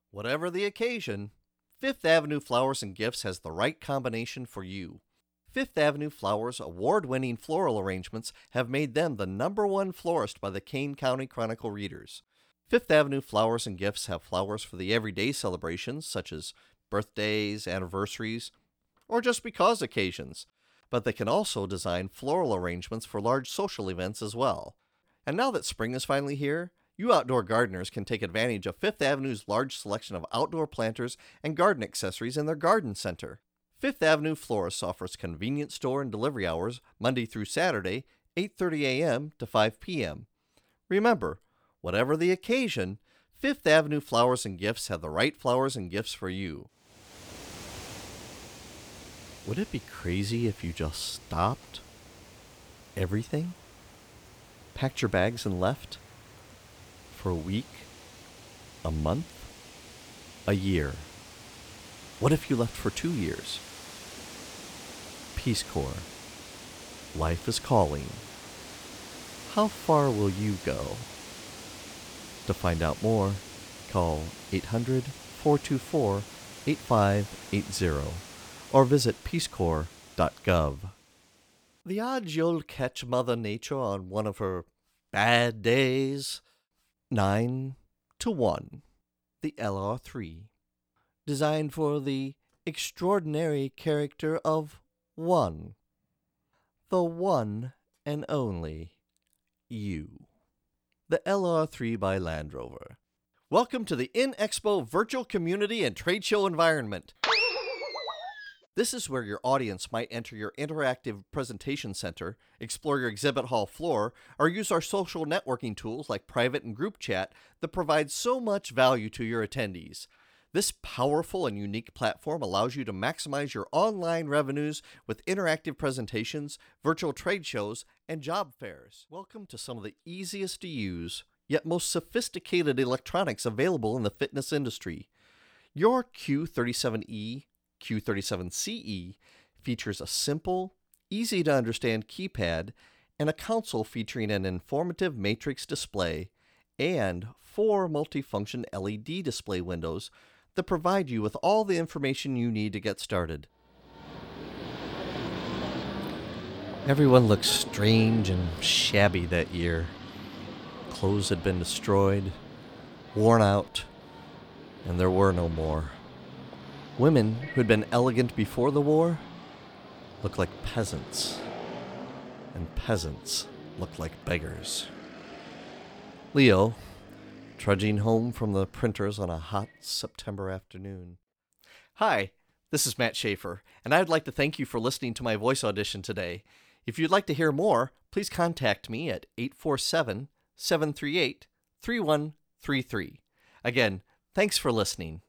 Whatever the occasion, Fifth Avenue Flowers and Gifts has the right combination for you. Fifth Avenue Flowers' award-winning floral arrangements have made them the #1 florist by the Kane County Chronicle readers. Fifth Avenue Flowers and Gifts have flowers for the everyday celebrations such as birthdays, anniversaries, or just because occasions, but they can also design floral arrangements for large social events as well. And now that spring is finally here, you outdoor gardeners can take advantage of Fifth Avenue's large selection of outdoor planters and garden accessories in their garden center. Fifth Avenue Florist offers convenient store and delivery hours Monday through Saturday, 8:30 a.m. to 5 p.m. Remember, whatever the occasion, Fifth Avenue Flowers and Gifts have the right flowers and gifts for you. Would it be crazy if you just stopped everything, packed your bags and left for a week, a month, a year? What if you left for 2 years? Peace Corps. Life is calling. How far will you go? To find out more, call 800-424-8580 or visit peacecorps.gov. The odds you'll catch Mother Nature on one of her bad days? 9 to 1. The LR3. Designed for the extraordinary character of one. The one and only you. The LR3 by Land Rover. Welcome to the InExpo virtual community and trade show environment. This is where your audience might enter your interactive presentation center, explore your exhibit hall floor, or use our social networking tools like private and group chat that provide so much value to your attendees. This powerful and unique platform allows you to maximize your online revenues with interactive presentations, virtual trade shows, and job fairs. Welcome to some of the easiest to use, yet most sophisticated electronics available in the fitness industry. Your Q37E, Q37CE features a simple, easy-to-understand keypad and a console featuring an informative matrix display and 4 multifunction LED display windows that provide you with all the information you need to get started. Everyone looked strange and shabby that year. Clothes had been destroyed, worn out, and there were no more. Women who had been elegant before the war looked like peasants, and peasants looked like beggars. Leo, trudging home from the printers on a hot September afternoon. Hi, this is Matt Schaefer, and I'd like to thank you for listening to my voice audition today. If you'd like to hear more, please contact me at 847-738-3133. Again, thanks for listening.